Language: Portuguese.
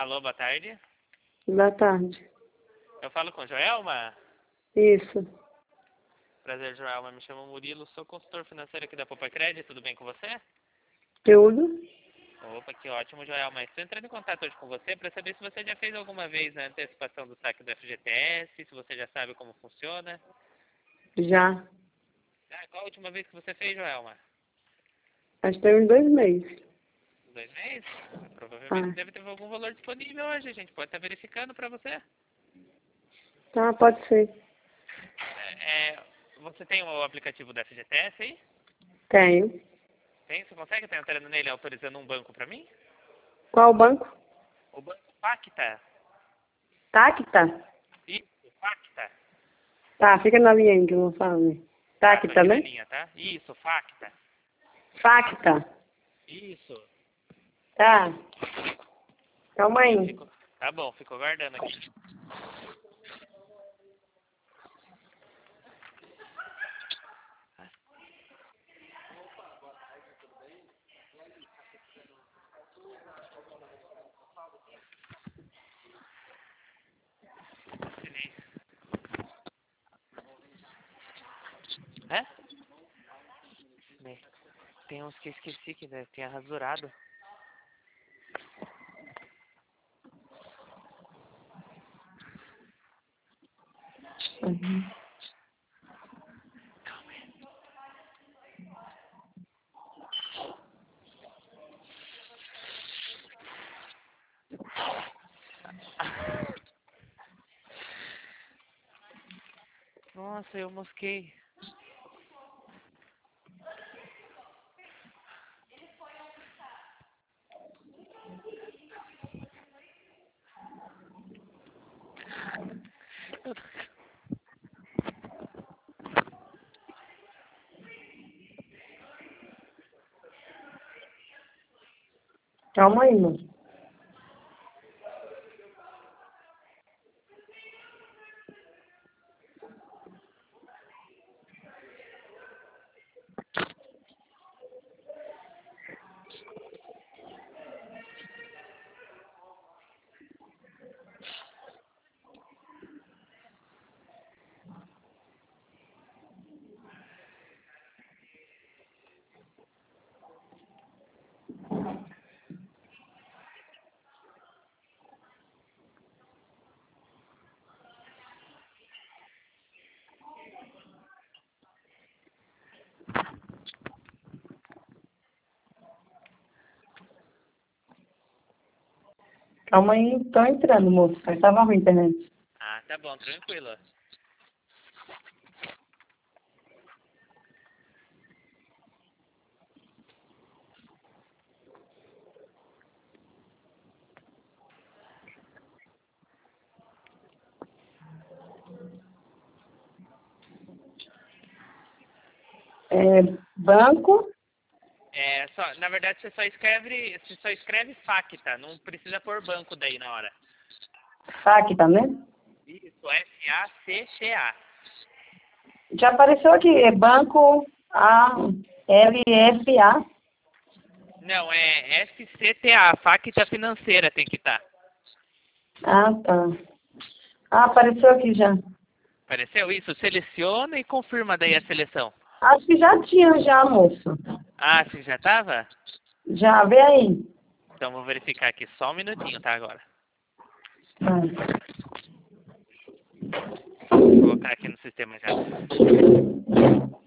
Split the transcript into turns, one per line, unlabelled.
Alô, boa tarde.
Boa tarde.
Eu falo com Joelma?
Isso.
Prazer, Joelma. Me chamo Murilo, sou consultor financeiro aqui da Poupa Crédito. Tudo bem com você?
Tudo?
Opa, que ótimo, Joelma. Estou entrando em contato hoje com você para saber se você já fez alguma vez a antecipação do saque do FGTS, se você já sabe como funciona.
Já.
Qual a última vez que você fez, Joelma?
Acho que tem uns 2 meses.
2 meses? Provavelmente
Ah.
deve ter algum valor disponível hoje. A gente pode estar verificando para você.
Tá, pode ser.
Você tem o aplicativo do FGTS aí?
Tenho.
Tem? Você consegue estar entrando nele autorizando um banco para mim?
Qual banco?
O banco Pacta.
Tacta?
Isso, Pacta.
Tá, fica na linha aí que eu vou falar.
Tô
Tacta,
aqui na
né?
linha, tá? Isso, Pacta.
Facta.
Isso.
Tá. Calma aí.
Tá bom, fico aguardando aqui. É? Tem uns que eu esqueci que tem a rasurado.
Uhum.
Nossa, eu mosquei.
Calma aí, mano. Calma aí, tô entrando, moço. Mas tava ruim a internet.
Ah, tá bom, tranquilo.
Banco,
Na verdade você só escreve Facta, não precisa pôr banco daí na hora.
Facta, né?
Isso, F-A-C-C-A.
Já apareceu aqui, é Banco LFA.
Não, é F-C-T-A, Facta Financeira tem que estar.
Ah, tá. Ah, apareceu aqui já.
Apareceu isso? Seleciona e confirma daí a seleção.
Acho que já tinha já, moço.
Ah, você já tava?
Já, vê aí.
Então vou verificar aqui só um minutinho, tá, agora.
Ah.
Vou colocar aqui no sistema já.